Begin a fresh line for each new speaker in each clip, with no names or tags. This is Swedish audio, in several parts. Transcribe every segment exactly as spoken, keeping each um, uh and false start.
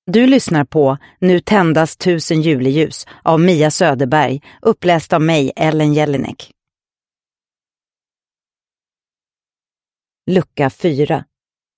Du lyssnar på Nu tändas tusen juleljus av Mia Söderberg, uppläst av mig, Ellen Jelinek. Lucka fyra.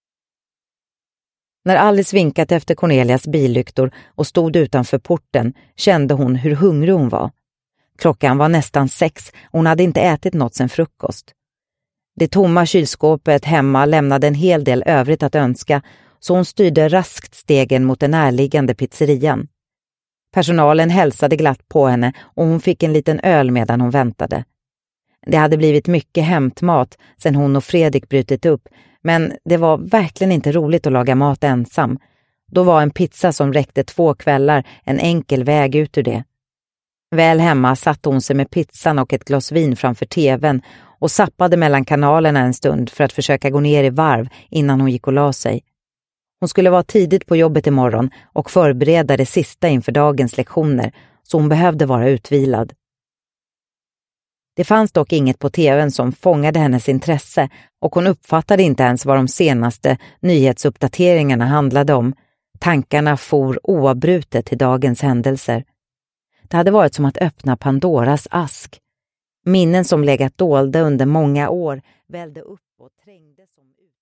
När Alice vinkat efter Cornelias billyktor och stod utanför porten kände hon hur hungrig hon var. Klockan var nästan sex och hon hade inte ätit något sen frukost. Det tomma kylskåpet hemma lämnade en hel del övrigt att önska, så hon styrde raskt stegen mot den närliggande pizzerian. Personalen hälsade glatt på henne och hon fick en liten öl medan hon väntade. Det hade blivit mycket hämtmat sedan hon och Fredrik brutit upp, men det var verkligen inte roligt att laga mat ensam. Då var en pizza som räckte två kvällar en enkel väg ut ur det. Väl hemma satte hon sig med pizzan och ett glas vin framför tvn och sappade mellan kanalerna en stund för att försöka gå ner i varv innan hon gick och la sig. Hon skulle vara tidigt på jobbet imorgon och förbereda det sista inför dagens lektioner, så hon behövde vara utvilad. Det fanns dock inget på tvn som fångade hennes intresse och hon uppfattade inte ens vad de senaste nyhetsuppdateringarna handlade om. Tankarna for oavbrutet till dagens händelser. Det hade varit som att öppna Pandoras ask. Minnen som legat dolda under många år vällde upp och trängde som ut.